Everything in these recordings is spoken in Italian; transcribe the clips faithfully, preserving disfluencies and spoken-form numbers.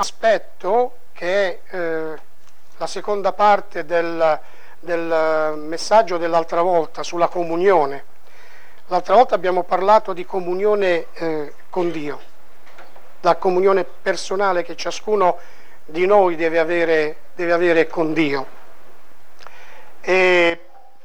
aspetto che è eh, la seconda parte del, del messaggio dell'altra volta sulla comunione. L'altra volta abbiamo parlato di comunione eh, con Dio, la comunione personale che ciascuno di noi deve avere, deve avere con Dio. E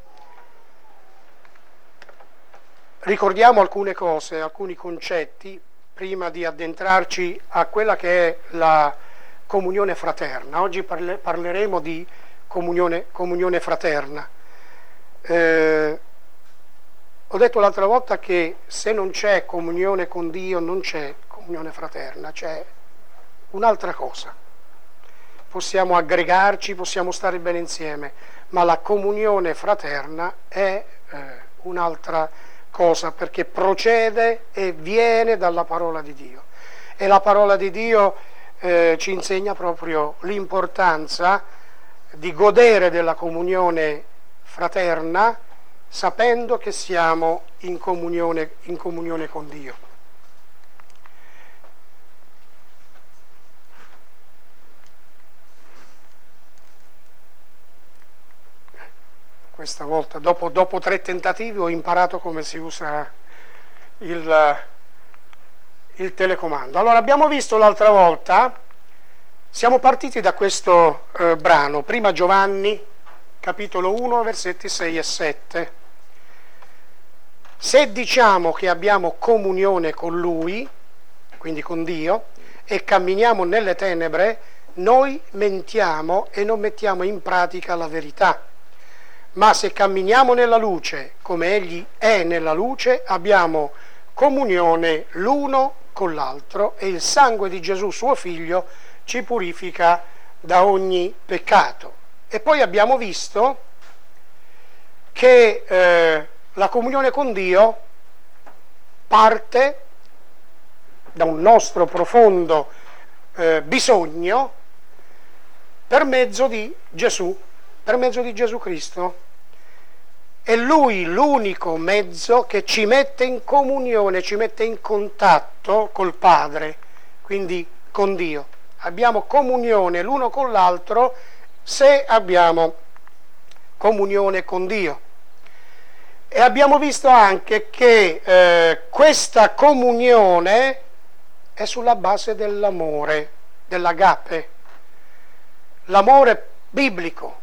ricordiamo alcune cose, alcuni concetti, prima di addentrarci a quella che è la comunione fraterna. Oggi parle, parleremo di comunione, comunione fraterna. Eh, ho detto l'altra volta che se non c'è comunione con Dio non c'è comunione fraterna, c'è un'altra cosa. Possiamo aggregarci, possiamo stare bene insieme, ma la comunione fraterna è eh, un'altra cosa, perché procede e viene dalla parola di Dio. E la parola di Dio eh, ci insegna proprio l'importanza di godere della comunione fraterna, sapendo che siamo in comunione, in comunione con Dio. Questa volta, dopo, dopo tre tentativi, ho imparato come si usa il, il telecomando. Allora, abbiamo visto l'altra volta, siamo partiti da questo eh, brano, prima Giovanni, capitolo uno, versetti sei e sette. Se diciamo che abbiamo comunione con Lui, quindi con Dio, e camminiamo nelle tenebre, noi mentiamo e non mettiamo in pratica la verità. Ma se camminiamo nella luce, come Egli è nella luce, abbiamo comunione l'uno con l'altro e il sangue di Gesù, suo Figlio, ci purifica da ogni peccato. E poi abbiamo visto che eh, la comunione con Dio parte da un nostro profondo eh, bisogno per mezzo di Gesù, per mezzo di Gesù Cristo. È Lui l'unico mezzo che ci mette in comunione, ci mette in contatto col Padre, quindi con Dio. Abbiamo comunione l'uno con l'altro se abbiamo comunione con Dio. E abbiamo visto anche che eh, questa comunione è sulla base dell'amore, dell'agape, l'amore biblico.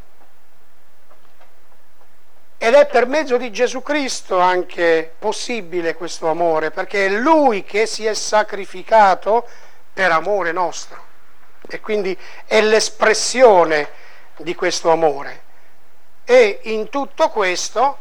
Ed è per mezzo di Gesù Cristo anche possibile questo amore, perché è Lui che si è sacrificato per amore nostro. E quindi è l'espressione di questo amore. E in tutto questo,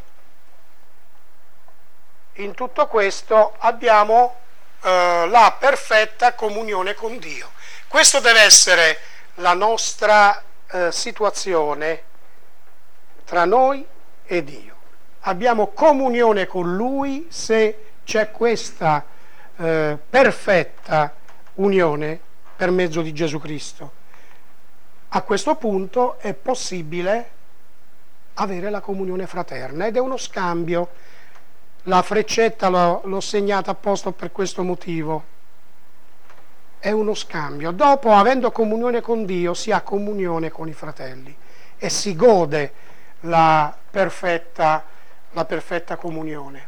in tutto questo abbiamo eh, la perfetta comunione con Dio. Questo deve essere la nostra eh, situazione tra noi e Dio. Abbiamo comunione con Lui se c'è questa eh, perfetta unione per mezzo di Gesù Cristo. A questo punto è possibile avere la comunione fraterna ed è uno scambio. La freccetta l'ho, l'ho segnata apposta per questo motivo. È uno scambio. Dopo, avendo comunione con Dio, si ha comunione con i fratelli e si gode la perfetta, la perfetta comunione.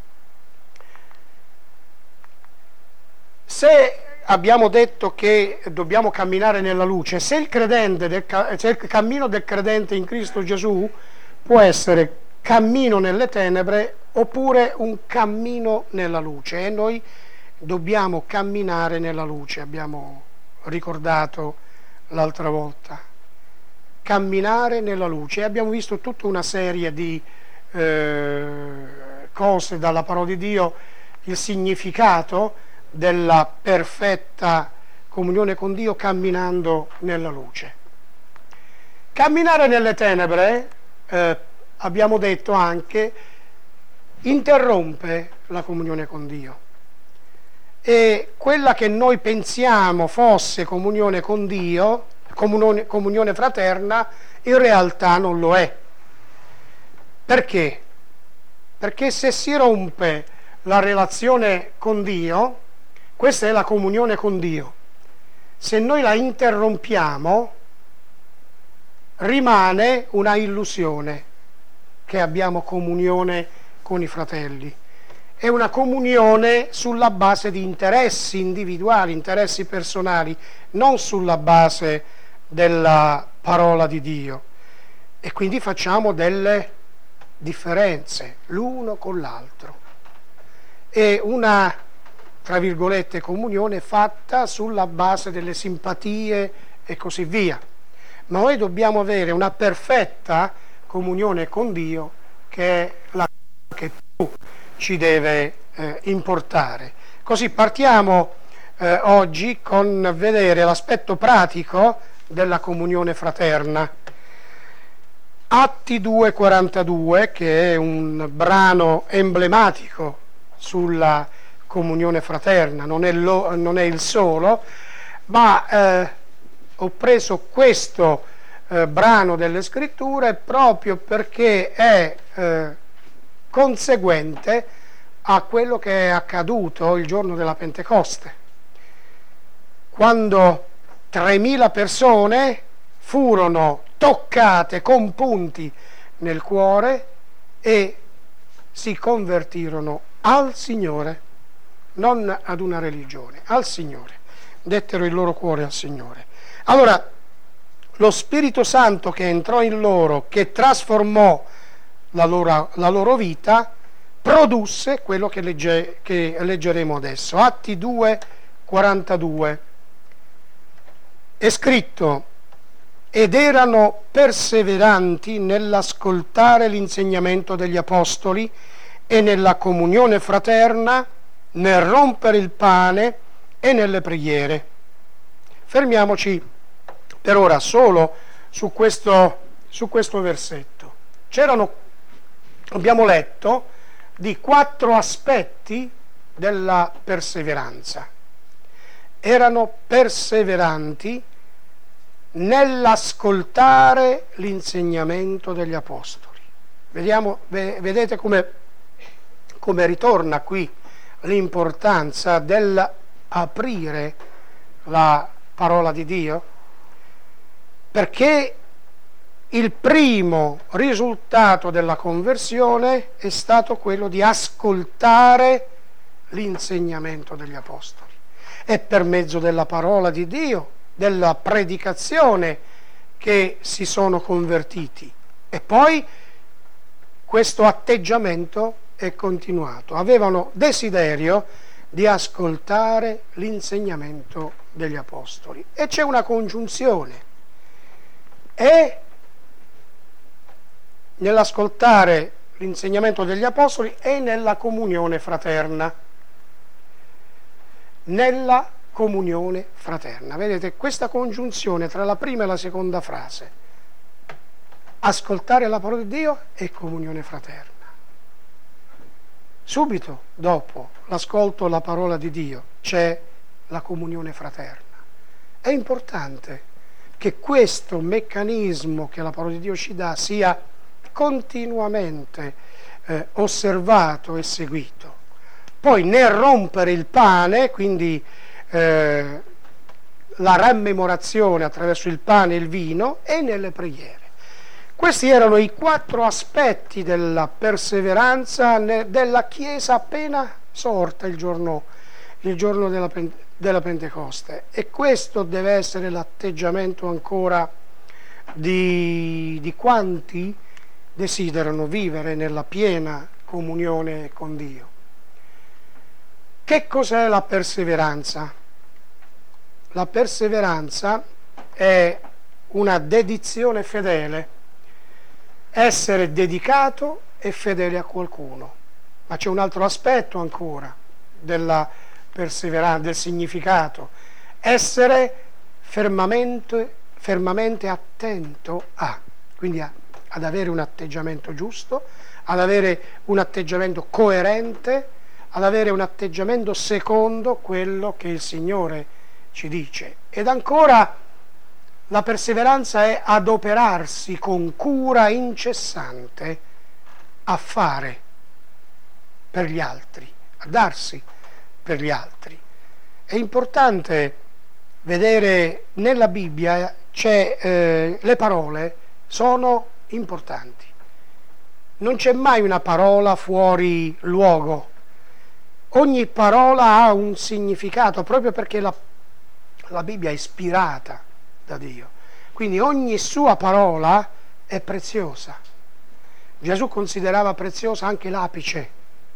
Se abbiamo detto che dobbiamo camminare nella luce, se il, credente del, se il cammino del credente in Cristo Gesù può essere cammino nelle tenebre oppure un cammino nella luce, e noi dobbiamo camminare nella luce, abbiamo ricordato l'altra volta. Camminare nella luce. E abbiamo visto tutta una serie di eh, cose dalla parola di Dio, il significato della perfetta comunione con Dio camminando nella luce. Camminare nelle tenebre, eh, abbiamo detto anche, interrompe la comunione con Dio. E quella che noi pensiamo fosse comunione con Dio, Comunione, comunione fraterna, in realtà non lo è. Perché? Perché se si rompe la relazione con Dio, questa è la comunione con Dio, se noi la interrompiamo, rimane una illusione che abbiamo comunione con i fratelli. È una comunione sulla base di interessi individuali, interessi personali, non sulla base della parola di Dio. E quindi facciamo delle differenze l'uno con l'altro. È una, tra virgolette, comunione fatta sulla base delle simpatie e così via. Ma noi dobbiamo avere una perfetta comunione con Dio, che è la che più ci deve eh, importare. Così partiamo eh, oggi con vedere l'aspetto pratico della comunione fraterna. Atti due quarantadue, che è un brano emblematico sulla comunione fraterna, non è, lo, non è il solo, ma eh, ho preso questo eh, brano delle scritture proprio perché è eh, conseguente a quello che è accaduto il giorno della Pentecoste, quando tremila persone furono toccate, compunti nel cuore e si convertirono al Signore, non ad una religione, al Signore, dettero il loro cuore al Signore. Allora, lo Spirito Santo che entrò in loro, che trasformò la loro, la loro vita, produsse quello che, legge, che leggeremo adesso. Atti due quarantadue. È scritto: ed erano perseveranti nell'ascoltare l'insegnamento degli apostoli e nella comunione fraterna, nel rompere il pane e nelle preghiere. Fermiamoci per ora solo su questo, su questo versetto. C'erano, abbiamo letto, di quattro aspetti della perseveranza. Erano perseveranti nell'ascoltare l'insegnamento degli apostoli. Vediamo, vedete come, come ritorna qui l'importanza dell'aprire la parola di Dio, perché il primo risultato della conversione è stato quello di ascoltare l'insegnamento degli apostoli. È per mezzo della parola di Dio, della predicazione, che si sono convertiti. E poi questo atteggiamento è continuato. Avevano desiderio di ascoltare l'insegnamento degli apostoli. E c'è una congiunzione. E nell'ascoltare l'insegnamento degli apostoli e nella comunione fraterna. Nella comunione fraterna. Vedete questa congiunzione tra la prima e la seconda frase. Ascoltare la parola di Dio e comunione fraterna. Subito dopo l'ascolto della parola di Dio c'è la comunione fraterna. È importante che questo meccanismo che la parola di Dio ci dà sia continuamente eh, osservato e seguito. Poi nel rompere il pane, quindi eh, la rammemorazione attraverso il pane e il vino, e nelle preghiere. Questi erano i quattro aspetti della perseveranza della Chiesa appena sorta il giorno, il giorno della, della Pentecoste. E questo deve essere l'atteggiamento ancora di, di quanti desiderano vivere nella piena comunione con Dio. Che cos'è la perseveranza? La perseveranza è una dedizione fedele, essere dedicato e fedele a qualcuno. Ma c'è un altro aspetto ancora della perseveranza, del significato: essere fermamente, fermamente attento a, quindi a, ad avere un atteggiamento giusto, ad avere un atteggiamento coerente, ad avere un atteggiamento secondo quello che il Signore ci dice. Ed ancora la perseveranza è adoperarsi con cura incessante a fare per gli altri, a darsi per gli altri. È importante vedere nella Bibbia c'è, eh, le parole sono importanti. Non c'è mai una parola fuori luogo. Ogni parola ha un significato, proprio perché la, la Bibbia è ispirata da Dio. Quindi ogni sua parola è preziosa. Gesù considerava preziosa anche l'apice.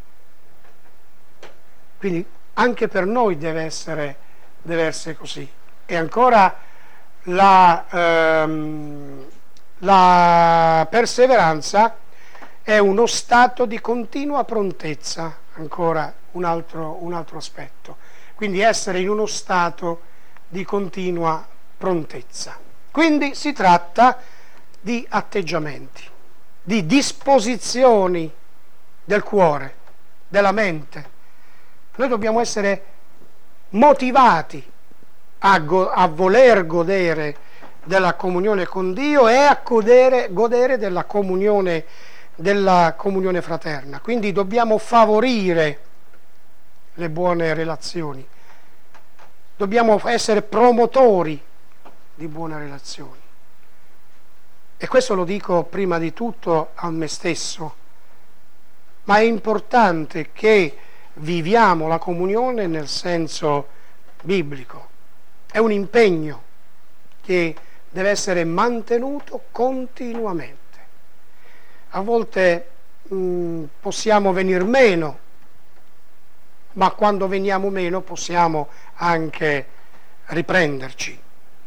Quindi anche per noi deve essere, deve essere così. E ancora la, ehm, la perseveranza è uno stato di continua prontezza, ancora un altro, un altro aspetto. Quindi essere in uno stato di continua prontezza. Quindi si tratta di atteggiamenti, di disposizioni del cuore, della mente. Noi dobbiamo essere motivati a, go- a voler godere della comunione con Dio e a godere, godere della comunione, della comunione fraterna. Quindi dobbiamo favorire le buone relazioni, dobbiamo essere promotori di buone relazioni. E questo lo dico prima di tutto a me stesso, ma è importante che viviamo la comunione nel senso biblico. È un impegno che deve essere mantenuto continuamente. A volte mh, possiamo venir meno, ma quando veniamo meno possiamo anche riprenderci.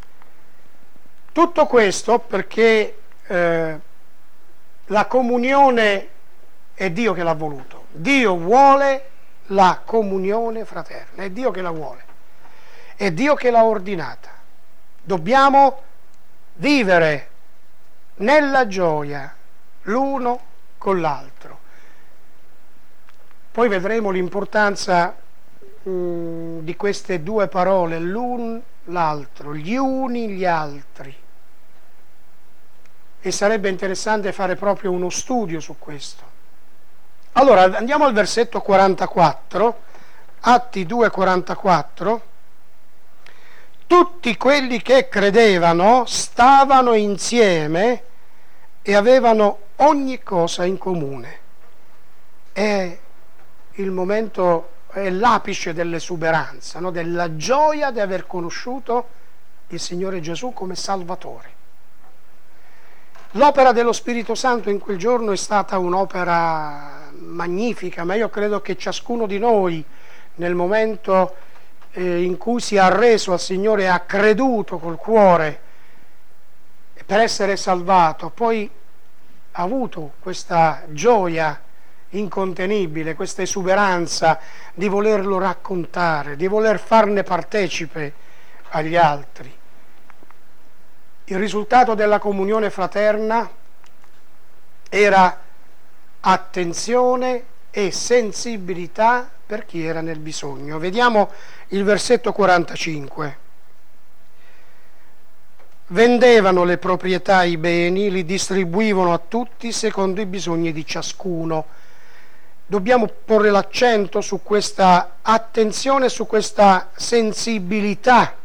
Tutto questo perché eh, la comunione è Dio che l'ha voluto. Dio vuole la comunione fraterna, è Dio che la vuole, è Dio che l'ha ordinata. Dobbiamo vivere nella gioia l'uno con l'altro. Poi vedremo l'importanza mh, di queste due parole, l'un, l'altro, gli uni, gli altri. E sarebbe interessante fare proprio uno studio su questo. Allora, andiamo al versetto quarantaquattro, Atti due quarantaquattro. Tutti quelli che credevano stavano insieme e avevano ogni cosa in comune. È il momento, è l'apice dell'esuberanza, no? Della gioia di aver conosciuto il Signore Gesù come Salvatore. L'opera dello Spirito Santo in quel giorno è stata un'opera magnifica, ma io credo che ciascuno di noi, nel momento eh, in cui si è arreso al Signore e ha creduto col cuore per essere salvato, poi ha avuto questa gioia incontenibile, questa esuberanza di volerlo raccontare, di voler farne partecipe agli altri. Il risultato della comunione fraterna era attenzione e sensibilità per chi era nel bisogno. Vediamo il versetto quarantacinque. Vendevano le proprietà, i beni, li distribuivano a tutti secondo i bisogni di ciascuno. Dobbiamo porre l'accento su questa attenzione, su questa sensibilità.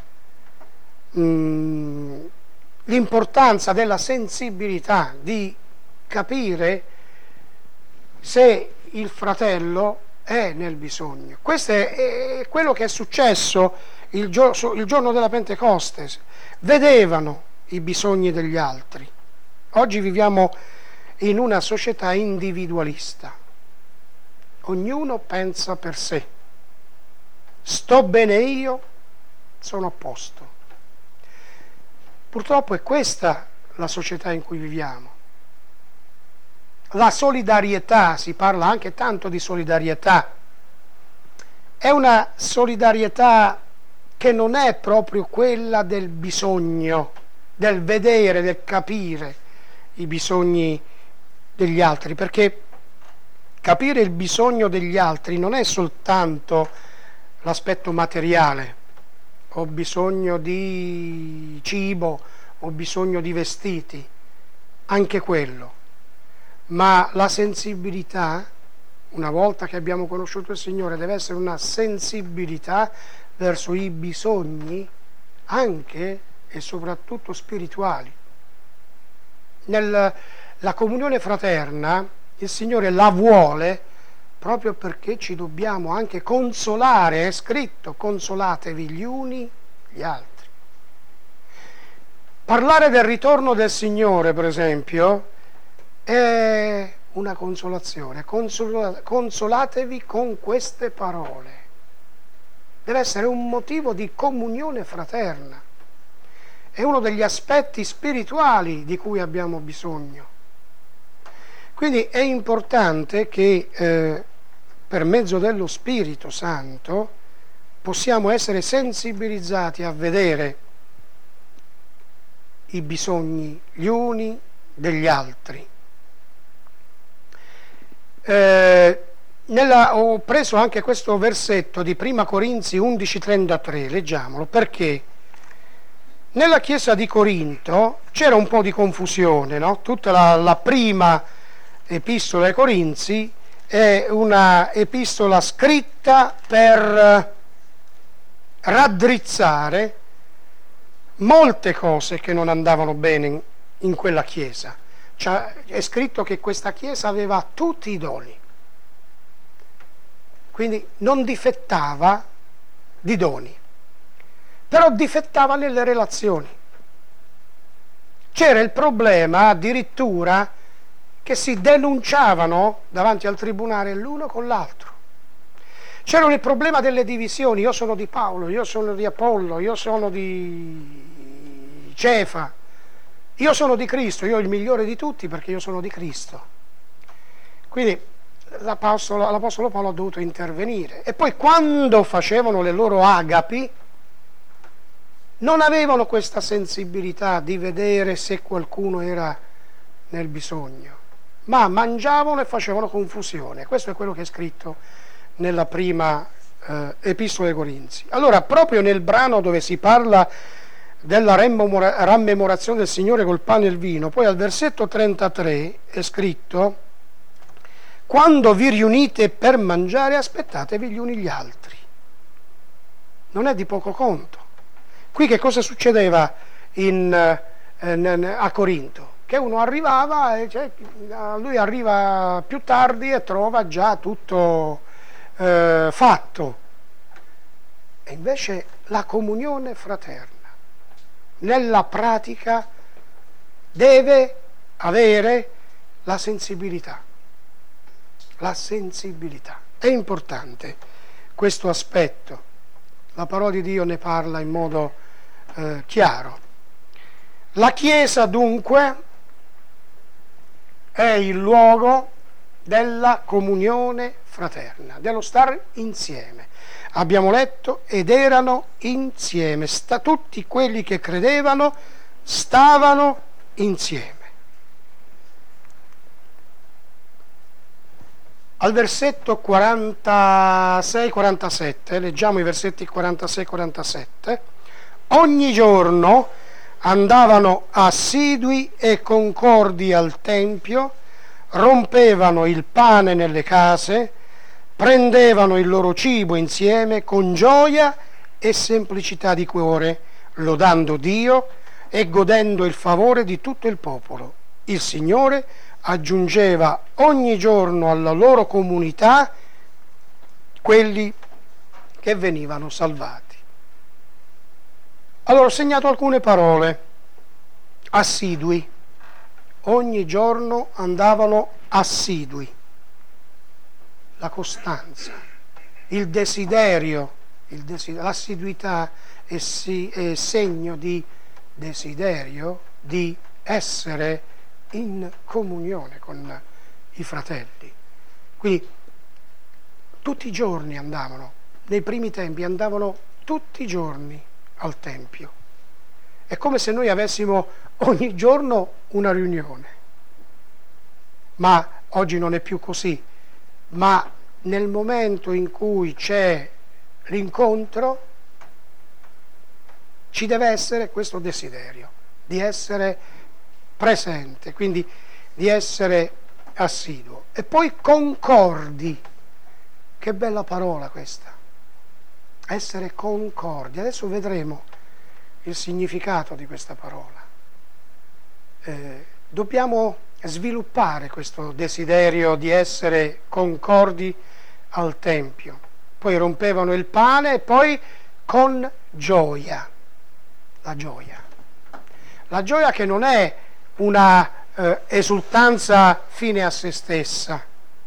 Mm, l'importanza della sensibilità, di capire se il fratello è nel bisogno. Questo è, è quello che è successo il, gio- il giorno della Pentecoste. Vedevano i bisogni degli altri. Oggi viviamo in una società individualista. Ognuno pensa per sé. Sto bene io, sono a posto. Purtroppo è questa la società in cui viviamo. La solidarietà, si parla anche tanto di solidarietà, è una solidarietà che non è proprio quella del bisogno, del vedere, del capire i bisogni degli altri, perché capire il bisogno degli altri non è soltanto l'aspetto materiale. Ho bisogno di cibo, ho bisogno di vestiti, anche quello. Ma la sensibilità, una volta che abbiamo conosciuto il Signore, deve essere una sensibilità verso i bisogni anche e soprattutto spirituali. Nella comunione fraterna il Signore la vuole proprio perché ci dobbiamo anche consolare, è scritto, consolatevi gli uni gli altri. Parlare del ritorno del Signore, per esempio, è una consolazione. Consola, consolatevi con queste parole. Deve essere un motivo di comunione fraterna. È uno degli aspetti spirituali di cui abbiamo bisogno. Quindi è importante che eh, per mezzo dello Spirito Santo possiamo essere sensibilizzati a vedere i bisogni gli uni degli altri. Eh, nella, ho preso anche questo versetto di Prima Corinzi undici trentatré, leggiamolo, perché nella chiesa di Corinto c'era un po' di confusione, no? Tutta la, la prima epistola ai Corinzi è una epistola scritta per raddrizzare molte cose che non andavano bene in, in quella chiesa. Cioè, è scritto che questa chiesa aveva tutti i doni, quindi non difettava di doni, però difettava nelle relazioni. C'era il problema addirittura che si denunciavano davanti al tribunale l'uno con l'altro. C'era il problema delle divisioni: io sono di Paolo, io sono di Apollo, io sono di Cefa, io sono di Cristo, io il migliore di tutti perché io sono di Cristo. Quindi l'Apostolo, l'Apostolo Paolo ha dovuto intervenire. E poi quando facevano le loro agapi non avevano questa sensibilità di vedere se qualcuno era nel bisogno, ma mangiavano e facevano confusione. Questo è quello che è scritto nella prima eh, epistola ai Corinzi. Allora, proprio nel brano dove si parla della rammemorazione del Signore col pane e il vino, poi al versetto trentatré è scritto: quando vi riunite per mangiare, aspettatevi gli uni gli altri. Non è di poco conto. Qui che cosa succedeva in, eh, a Corinto? Che uno arrivava, e cioè, lui arriva più tardi e trova già tutto eh, fatto. E invece la comunione fraterna nella pratica deve avere la sensibilità. La sensibilità. È importante questo aspetto. La parola di Dio ne parla in modo eh, chiaro. La Chiesa dunque è il luogo della comunione fraterna, dello stare insieme. Abbiamo letto, ed erano insieme, sta, tutti quelli che credevano stavano insieme. Al versetto quarantasei quarantasette, leggiamo i versetti quarantasei quarantasette, ogni giorno andavano assidui e concordi al Tempio, rompevano il pane nelle case, prendevano il loro cibo insieme con gioia e semplicità di cuore, lodando Dio e godendo il favore di tutto il popolo. Il Signore aggiungeva ogni giorno alla loro comunità quelli che venivano salvati. Allora ho segnato alcune parole. Assidui. Ogni giorno andavano assidui. La costanza, il desiderio, il desiderio l'assiduità è, sì, è segno di desiderio di essere in comunione con i fratelli. Quindi tutti i giorni andavano, nei primi tempi andavano tutti i giorni al Tempio. È come se noi avessimo ogni giorno una riunione, ma oggi non è più così. Ma nel momento in cui c'è l'incontro ci deve essere questo desiderio di essere presente, quindi di essere assiduo. E poi concordi, che bella parola questa, essere concordi. Adesso vedremo il significato di questa parola. Eh, dobbiamo sviluppare questo desiderio di essere concordi al Tempio. Poi rompevano il pane e poi con gioia, la gioia. La gioia che non è una eh, esultanza fine a se stessa,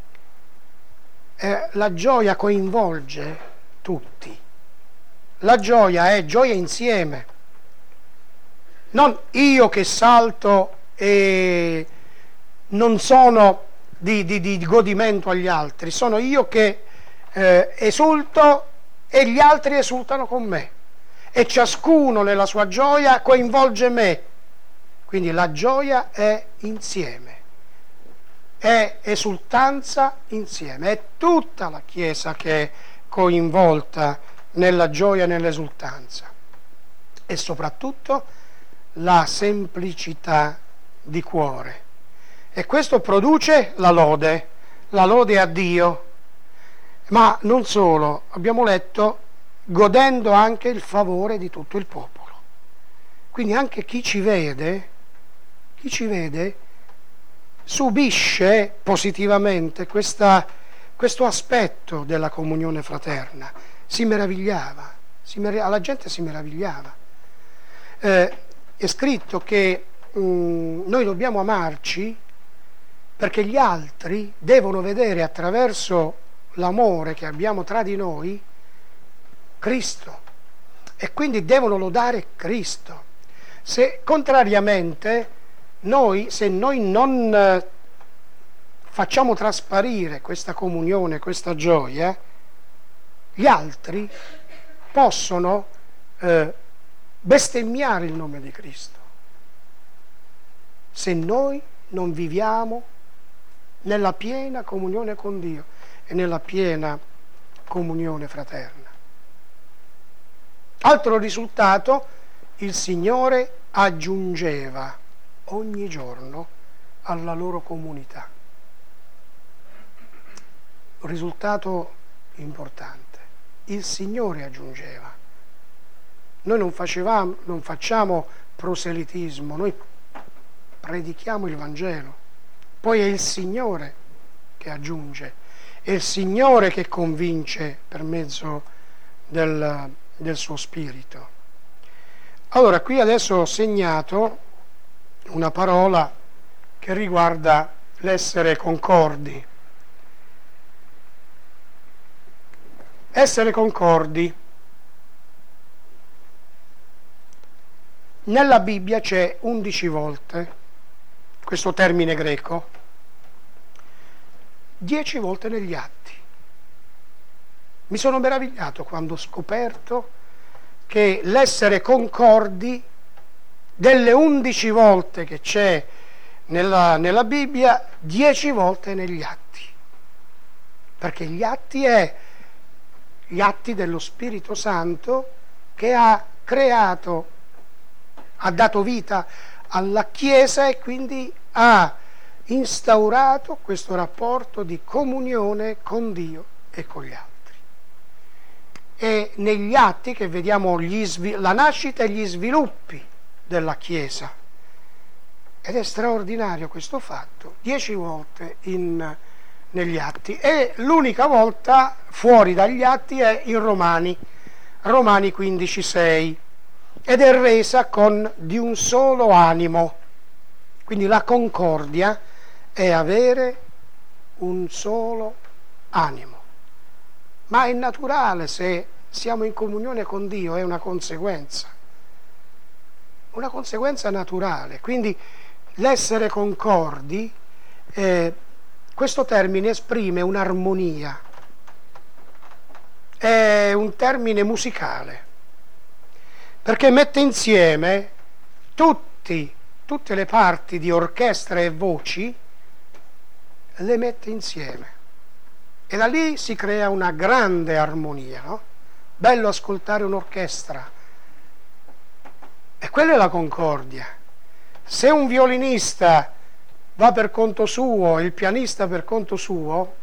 eh, la gioia coinvolge tutti. La gioia è gioia insieme, non io che salto e non sono di, di, di godimento agli altri, sono io che eh, esulto e gli altri esultano con me e ciascuno nella sua gioia coinvolge me. Quindi la gioia è insieme, è esultanza insieme, è tutta la Chiesa che è coinvolta nella gioia e nell'esultanza, e soprattutto la semplicità di cuore. E questo produce la lode, la lode a Dio, ma non solo, abbiamo letto, godendo anche il favore di tutto il popolo. Quindi anche chi ci vede, chi ci vede subisce positivamente questa, questo aspetto della comunione fraterna. Si meravigliava, si merav- la gente si meravigliava. Eh, è scritto che mh, noi dobbiamo amarci perché gli altri devono vedere attraverso l'amore che abbiamo tra di noi Cristo, e quindi devono lodare Cristo. Se contrariamente noi, se noi non eh, facciamo trasparire questa comunione, questa gioia, gli altri possono eh, bestemmiare il nome di Cristo, se noi non viviamo nella piena comunione con Dio e nella piena comunione fraterna. Altro risultato, il Signore aggiungeva ogni giorno alla loro comunità. Un risultato importante. Il Signore aggiungeva. Noi non facevamo, non facciamo proselitismo, noi predichiamo il Vangelo. Poi è il Signore che aggiunge, è il Signore che convince per mezzo del, del suo Spirito. Allora, qui adesso ho segnato una parola che riguarda l'essere concordi. Essere concordi. Nella Bibbia c'è undici volte questo termine greco, dieci volte negli Atti. Mi sono meravigliato quando ho scoperto che l'essere concordi, delle undici volte che c'è nella, nella Bibbia, dieci volte negli Atti. Perché gli Atti è gli atti dello Spirito Santo che ha creato, ha dato vita alla Chiesa e quindi ha instaurato questo rapporto di comunione con Dio e con gli altri. E negli atti che vediamo gli svil- la nascita e gli sviluppi della Chiesa. Ed è straordinario questo fatto, dieci volte in, negli atti, e l'unica volta fuori dagli atti è in Romani, Romani quindici sei, ed è resa con di un solo animo. Quindi la concordia è avere un solo animo. Ma è naturale, se siamo in comunione con Dio, è una conseguenza. Una conseguenza naturale. Quindi l'essere concordi, eh, questo termine esprime un'armonia, è un termine musicale, perché mette insieme tutti, tutte le parti di orchestra e voci, le mette insieme. E da lì si crea una grande armonia, no? Bello ascoltare un'orchestra. E quella è la concordia. Se un violinista va per conto suo e il pianista per conto suo,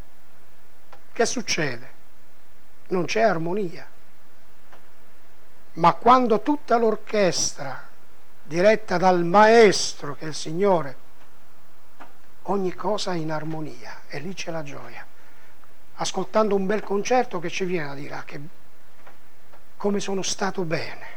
che succede? Non c'è armonia. ma quando tutta l'orchestra, diretta dal maestro che è il Signore, ogni cosa è in armonia, e lì c'è la gioia. Ascoltando un bel concerto che ci viene a dire ah, che, come sono stato bene.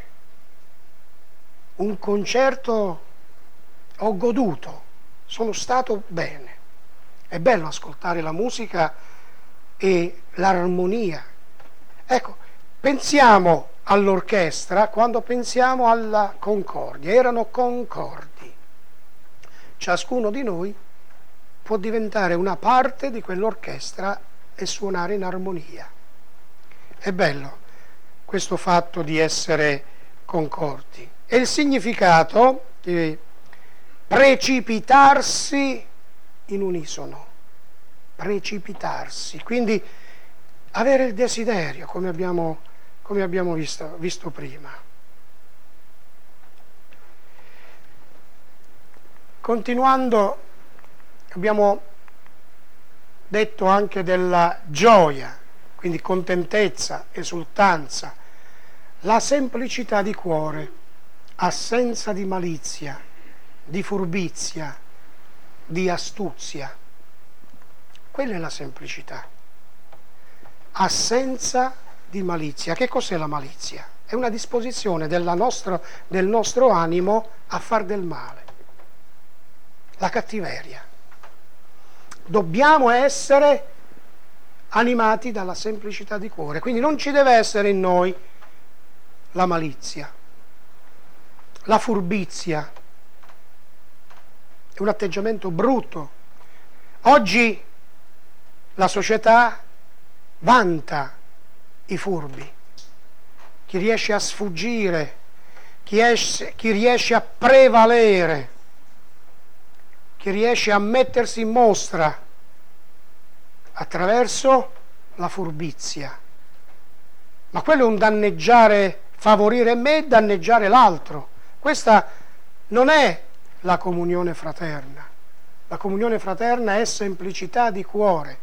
Un concerto ho goduto, sono stato bene. È bello ascoltare la musica e l'armonia. Ecco, pensiamo all'orchestra quando pensiamo alla concordia. Erano concordi. Ciascuno di noi può diventare una parte di quell'orchestra e suonare in armonia. È bello questo fatto di essere concordi. E il significato di precipitarsi in unisono, precipitarsi, quindi avere il desiderio, come abbiamo, come abbiamo visto, visto prima. Continuando, abbiamo detto anche della gioia, quindi contentezza, esultanza, la semplicità di cuore, assenza di malizia, di furbizia, di astuzia. Quella è la semplicità. Assenza di malizia. Che cos'è la malizia? È una disposizione della nostra, del nostro animo a far del male. La cattiveria. Dobbiamo essere animati dalla semplicità di cuore. Quindi non ci deve essere in noi la malizia, la furbizia. È un atteggiamento brutto. Oggi la società vanta i furbi, chi riesce a sfuggire, chi, esce, chi riesce a prevalere, chi riesce a mettersi in mostra attraverso la furbizia. Ma quello è un danneggiare, favorire me e danneggiare l'altro. Questa non è la comunione fraterna. La comunione fraterna è semplicità di cuore.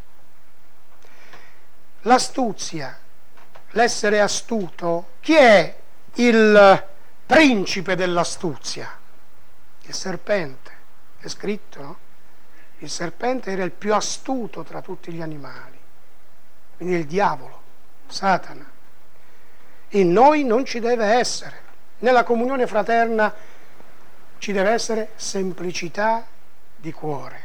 L'astuzia, l'essere astuto, chi è il principe dell'astuzia? Il serpente, è scritto, no? Il serpente era il più astuto tra tutti gli animali, quindi il diavolo, Satana. In noi non ci deve essere, nella comunione fraterna ci deve essere semplicità di cuore.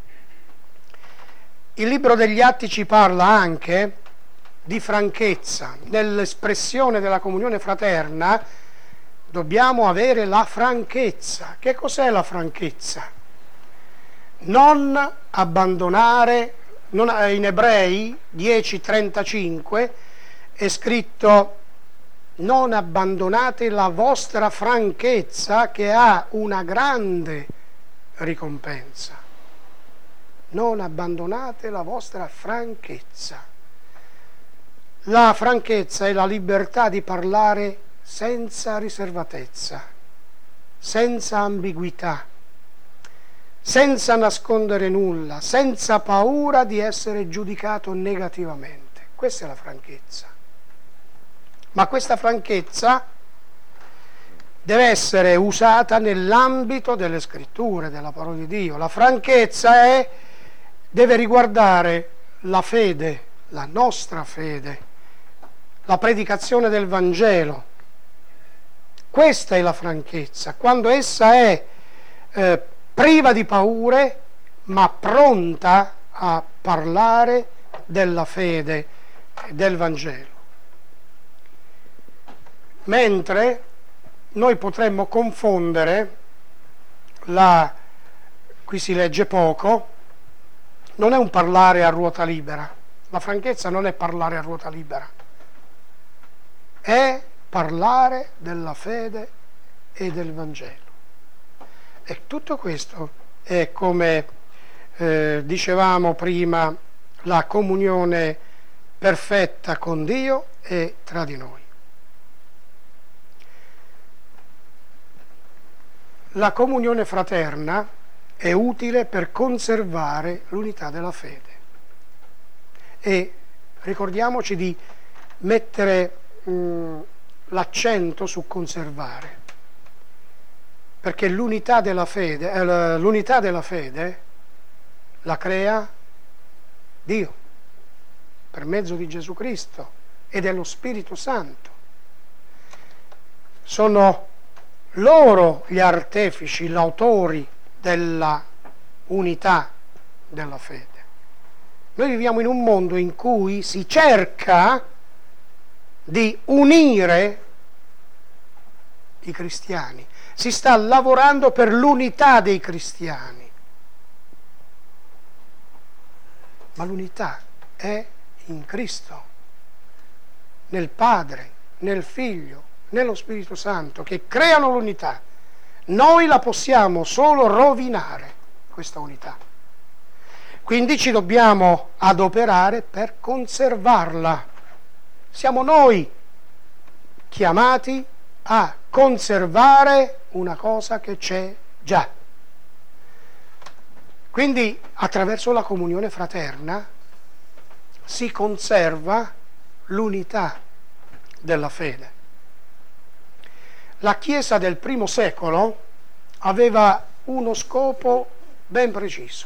Il libro degli Atti ci parla anche di franchezza. Nell'espressione della comunione fraterna dobbiamo avere la franchezza. Che cos'è la franchezza? Non abbandonare, non, in Ebrei dieci trentacinque è scritto: non abbandonate la vostra franchezza che ha una grande ricompensa. Non abbandonate la vostra franchezza. La franchezza è la libertà di parlare senza riservatezza, senza ambiguità, senza nascondere nulla, senza paura di essere giudicato negativamente. Questa è la franchezza. Ma questa franchezza deve essere usata nell'ambito delle scritture, della parola di Dio. La franchezza è, deve riguardare la fede, la nostra fede, la predicazione del Vangelo. Questa è la franchezza, quando essa è eh, priva di paure, ma pronta a parlare della fede e del Vangelo. Mentre noi potremmo confondere, la, qui si legge poco, non è un parlare a ruota libera, la franchezza non è parlare a ruota libera, è parlare della fede e del Vangelo. E tutto questo è, come eh, dicevamo prima, la comunione perfetta con Dio e tra di noi. La comunione fraterna è utile per conservare l'unità della fede. E ricordiamoci di mettere mh, l'accento su conservare, perché l'unità della fede, eh, l'unità della fede la crea Dio per mezzo di Gesù Cristo e dello Spirito Santo. Sono loro gli artefici, gli autori della unità della fede. Noi viviamo in un mondo in cui si cerca di unire i cristiani, si sta lavorando per l'unità dei cristiani, ma l'unità è in Cristo, nel Padre, nel Figlio, nello Spirito Santo, che creano l'unità. Noi la possiamo solo rovinare, questa unità. Quindi ci dobbiamo adoperare per conservarla. Siamo noi chiamati a conservare una cosa che c'è già. Quindi attraverso la comunione fraterna si conserva l'unità della fede. La Chiesa del primo secolo aveva uno scopo ben preciso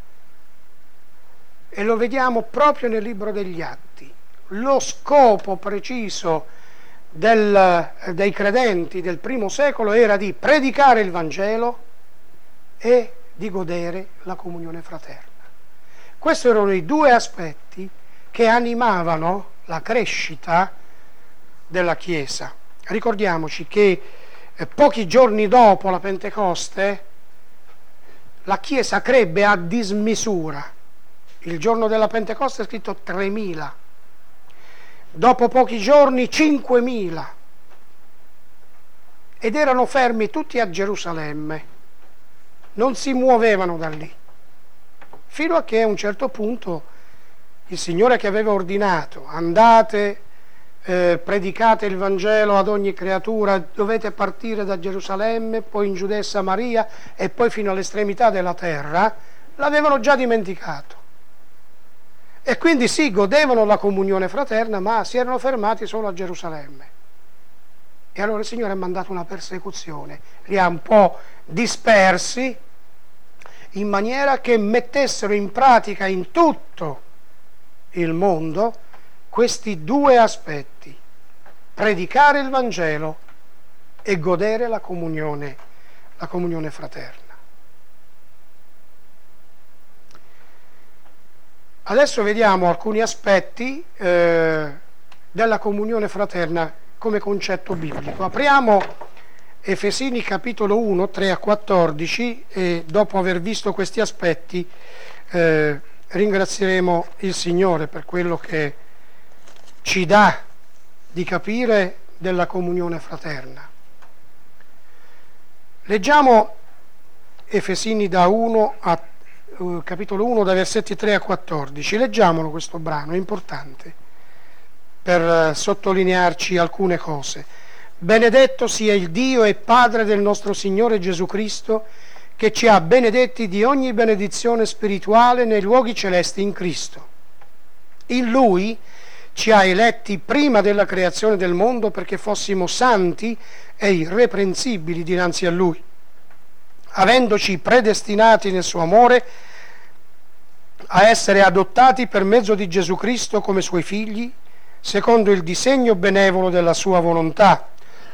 e lo vediamo proprio nel libro degli Atti. Lo scopo preciso del, dei credenti del primo secolo era di predicare il Vangelo e di godere la comunione fraterna. Questi erano i due aspetti che animavano la crescita della Chiesa. Ricordiamoci che eh, pochi giorni dopo la Pentecoste la Chiesa crebbe a dismisura. Il giorno della Pentecoste è scritto tremila. Dopo pochi giorni cinquemila. Ed erano fermi tutti a Gerusalemme. Non si muovevano da lì. Fino a che a un certo punto il Signore che aveva ordinato, andate, eh, predicate il Vangelo ad ogni creatura, dovete partire da Gerusalemme, poi in Giudea e Samaria e poi fino all'estremità della terra, l'avevano già dimenticato. E quindi sì, godevano la comunione fraterna, ma si erano fermati solo a Gerusalemme. E allora il Signore ha mandato una persecuzione, li ha un po' dispersi in maniera che mettessero in pratica in tutto il mondo questi due aspetti: predicare il Vangelo e godere la comunione, la comunione fraterna. Adesso vediamo alcuni aspetti eh, della comunione fraterna come concetto biblico. Apriamo Efesini capitolo uno, tre a quattordici, e dopo aver visto questi aspetti eh, ringrazieremo il Signore per quello che ci dà di capire della comunione fraterna. Leggiamo Efesini da uno a uh, capitolo uno, da versetti tre a quattordici. Leggiamolo questo brano, è importante per uh, sottolinearci alcune cose. Benedetto sia il Dio e Padre del nostro Signore Gesù Cristo, che ci ha benedetti di ogni benedizione spirituale nei luoghi celesti in Cristo. In Lui ci ha eletti prima della creazione del mondo perché fossimo santi e irreprensibili dinanzi a Lui, avendoci predestinati nel suo amore a essere adottati per mezzo di Gesù Cristo come Suoi figli, secondo il disegno benevolo della Sua volontà,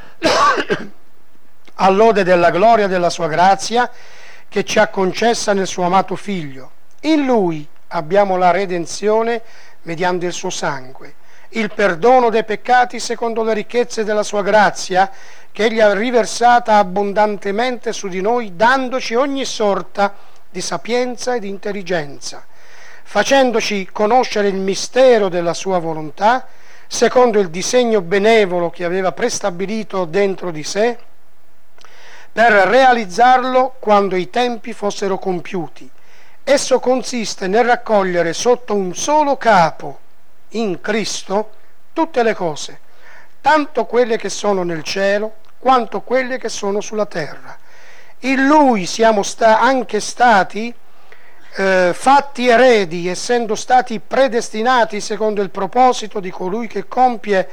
all'ode della gloria della sua grazia che ci ha concessa nel suo amato Figlio. In Lui abbiamo la redenzione mediante il suo sangue, il perdono dei peccati secondo le ricchezze della sua grazia che Egli ha riversata abbondantemente su di noi, dandoci ogni sorta di sapienza e di intelligenza, facendoci conoscere il mistero della sua volontà, secondo il disegno benevolo che aveva prestabilito dentro di sé, per realizzarlo quando i tempi fossero compiuti. Esso consiste nel raccogliere sotto un solo capo, in Cristo, tutte le cose, tanto quelle che sono nel cielo, quanto quelle che sono sulla terra. In Lui siamo sta- anche stati Eh, fatti eredi, essendo stati predestinati secondo il proposito di colui che compie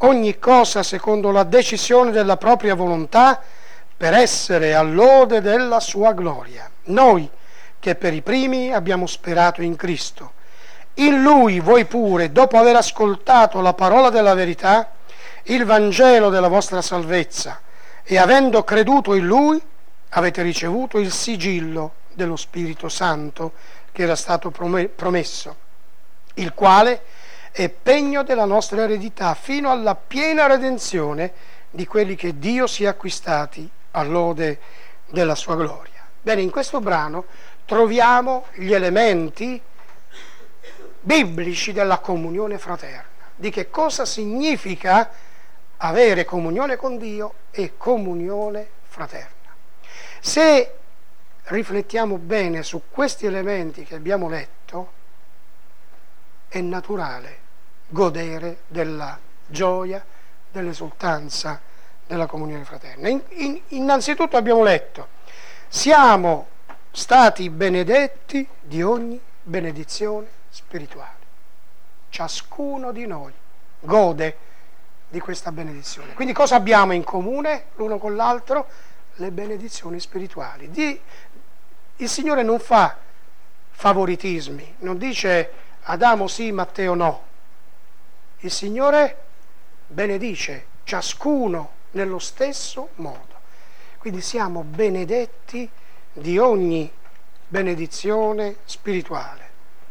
ogni cosa secondo la decisione della propria volontà, per essere all'ode della sua gloria. Noi, che per i primi abbiamo sperato in Cristo. In Lui voi pure, dopo aver ascoltato la parola della verità, il Vangelo della vostra salvezza, e avendo creduto in Lui, avete ricevuto il sigillo dello Spirito Santo che era stato promesso, il quale è pegno della nostra eredità fino alla piena redenzione di quelli che Dio si è acquistati all'ode della sua gloria. Bene, in questo brano troviamo gli elementi biblici della comunione fraterna, di che cosa significa avere comunione con Dio e comunione fraterna. Se riflettiamo bene su questi elementi che abbiamo letto, è naturale godere della gioia, dell'esultanza della comunione fraterna. In, in, innanzitutto abbiamo letto, siamo stati benedetti di ogni benedizione spirituale. Ciascuno di noi gode di questa benedizione. Quindi cosa abbiamo in comune l'uno con l'altro? Le benedizioni spirituali. Di, il Signore non fa favoritismi, non dice Adamo sì, Matteo no. Il Signore benedice ciascuno nello stesso modo. Quindi siamo benedetti di ogni benedizione spirituale.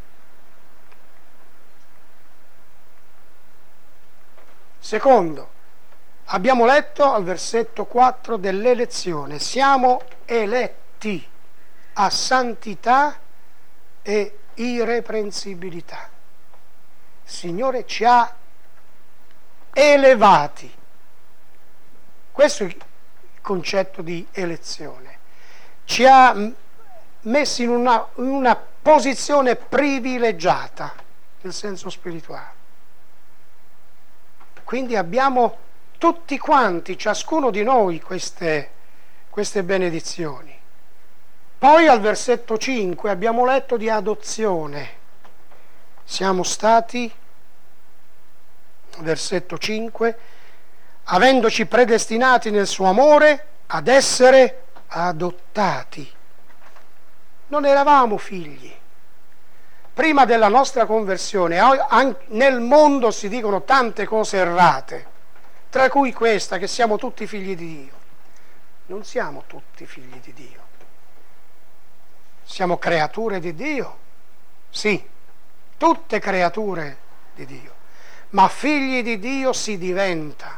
Secondo, abbiamo letto al versetto quattro dell'elezione, siamo eletti a santità e irreprensibilità. Il Signore ci ha elevati. Questo è il concetto di elezione. Ci ha messi in una, in una posizione privilegiata nel senso spirituale. Quindi abbiamo tutti quanti, ciascuno di noi, queste, queste benedizioni. Poi al versetto cinque abbiamo letto di adozione. Siamo stati, versetto cinque, avendoci predestinati nel suo amore ad essere adottati. Non eravamo figli. Prima della nostra conversione, nel mondo si dicono tante cose errate, tra cui questa, che siamo tutti figli di Dio. Non siamo tutti figli di Dio. Siamo creature di Dio, sì, tutte creature di Dio, ma figli di Dio si diventa.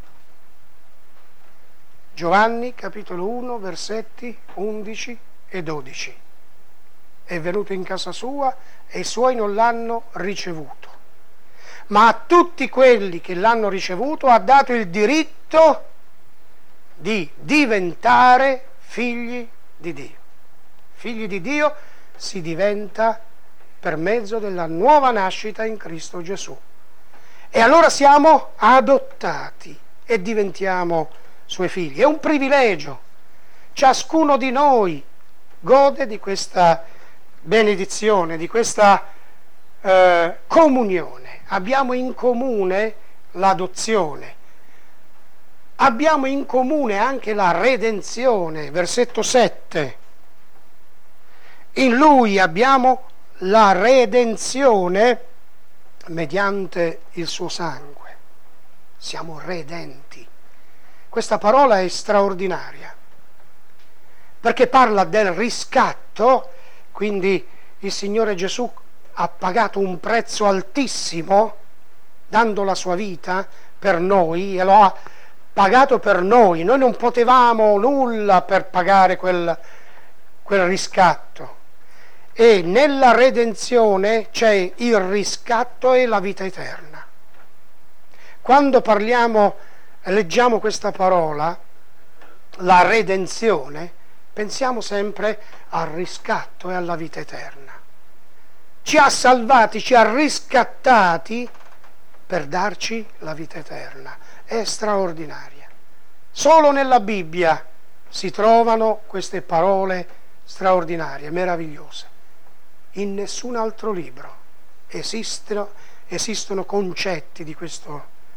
Giovanni, capitolo uno, versetti undici e dodici. È venuto in casa sua e i suoi non l'hanno ricevuto. Ma a tutti quelli che l'hanno ricevuto ha dato il diritto di diventare figli di Dio. Figli di Dio si diventa per mezzo della nuova nascita in Cristo Gesù. E allora siamo adottati e diventiamo suoi figli. È un privilegio. Ciascuno di noi gode di questa benedizione, di questa eh, comunione. Abbiamo in comune l'adozione, abbiamo in comune anche la redenzione. Versetto sette, in Lui abbiamo la redenzione mediante il suo sangue. Siamo redenti. Questa parola è straordinaria perché parla del riscatto. Quindi il Signore Gesù ha pagato un prezzo altissimo dando la sua vita per noi e lo ha pagato per noi. Noi non potevamo nulla per pagare quel, quel riscatto. E nella redenzione c'è il riscatto e la vita eterna. Quando parliamo, leggiamo questa parola, la redenzione, pensiamo sempre al riscatto e alla vita eterna. Ci ha salvati, ci ha riscattati per darci la vita eterna. È straordinaria. Solo nella Bibbia si trovano queste parole straordinarie, meravigliose. In nessun altro libro esistono, esistono concetti di questo,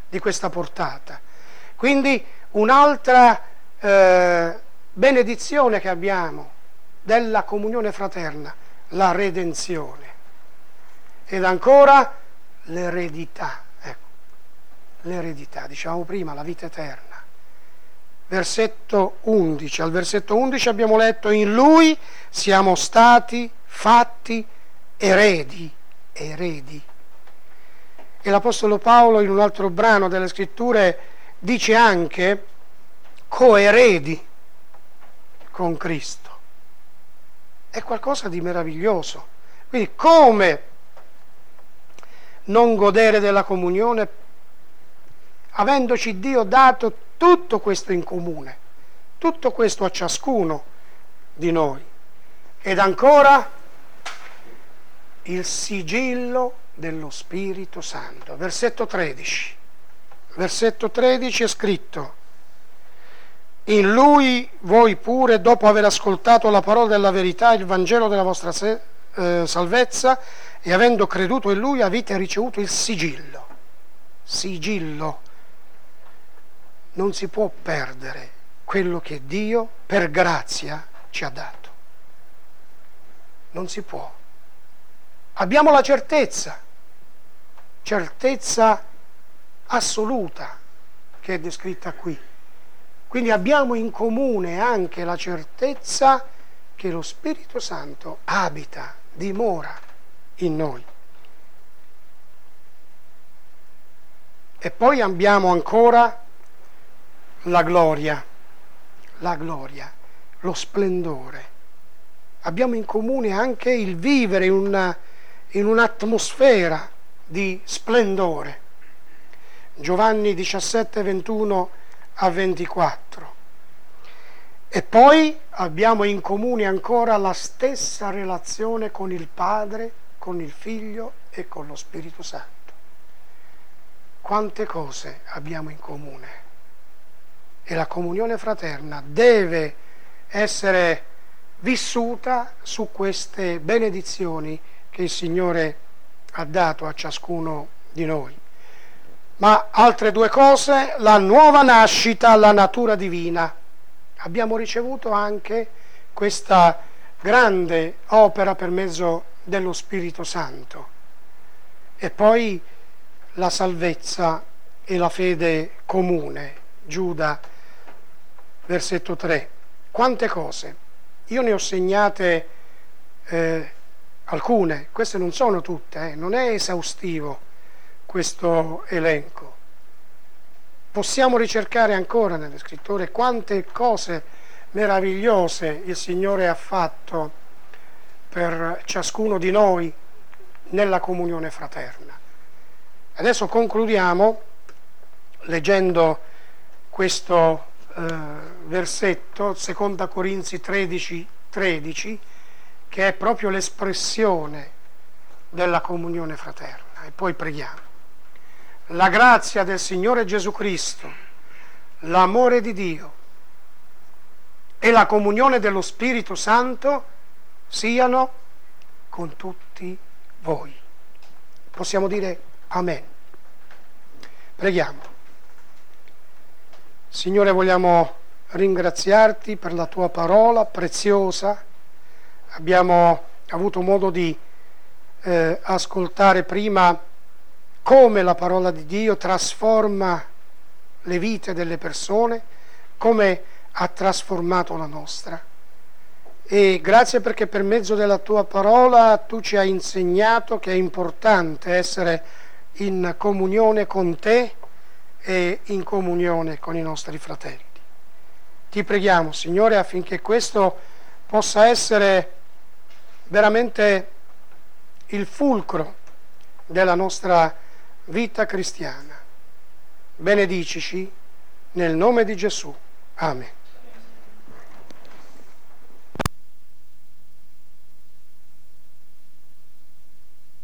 di questa portata. Quindi un'altra eh, benedizione che abbiamo della comunione fraterna, la redenzione. Ed ancora l'eredità, ecco, l'eredità, diciamo prima, la vita eterna. Versetto undici, al versetto undici abbiamo letto: in Lui siamo stati fatti eredi, eredi. E l'Apostolo Paolo in un altro brano delle Scritture dice anche coeredi con Cristo. È qualcosa di meraviglioso. Quindi come non godere della comunione avendoci Dio dato tutto questo in comune, tutto questo a ciascuno di noi? Ed ancora il sigillo dello Spirito Santo. Versetto tredici. Versetto tredici è scritto: in Lui voi pure, dopo aver ascoltato la parola della verità, il Vangelo della vostra se- eh, salvezza, e avendo creduto in Lui avete ricevuto il sigillo. Sigillo. Non si può perdere quello che Dio per grazia ci ha dato. Non si può. Abbiamo la certezza, certezza assoluta che è descritta qui. Quindi abbiamo in comune anche la certezza che lo Spirito Santo abita, dimora in noi. E poi abbiamo ancora la gloria, la gloria, lo splendore. Abbiamo in comune anche il vivere in, una, in un'atmosfera di splendore. Giovanni diciassette, ventuno a ventiquattro. E poi abbiamo in comune ancora la stessa relazione con il Padre, con il Figlio e con lo Spirito Santo. Quante cose abbiamo in comune. E la comunione fraterna deve essere vissuta su queste benedizioni che il Signore ha dato a ciascuno di noi. Ma altre due cose: la nuova nascita, la natura divina. Abbiamo ricevuto anche questa grande opera per mezzo dello Spirito Santo. E poi la salvezza e la fede comune. Giuda, versetto tre. Quante cose. Io ne ho segnate eh, alcune, queste non sono tutte, eh, non è esaustivo questo elenco. Possiamo ricercare ancora nelle Scritture quante cose meravigliose il Signore ha fatto per ciascuno di noi nella comunione fraterna. Adesso concludiamo leggendo questo eh, versetto, seconda Corinzi tredici, tredici, che è proprio l'espressione della comunione fraterna. E poi preghiamo. La grazia del Signore Gesù Cristo, l'amore di Dio e la comunione dello Spirito Santo siano con tutti voi. Possiamo dire Amen. Preghiamo. Signore, vogliamo ringraziarti per la tua parola preziosa. Abbiamo avuto modo di eh, ascoltare prima come la parola di Dio trasforma le vite delle persone, come ha trasformato la nostra. E grazie perché per mezzo della tua parola tu ci hai insegnato che è importante essere in comunione con te e in comunione con i nostri fratelli. Ti preghiamo, Signore, affinché questo possa essere veramente il fulcro della nostra vita cristiana. Benedicici nel nome di Gesù. Amen.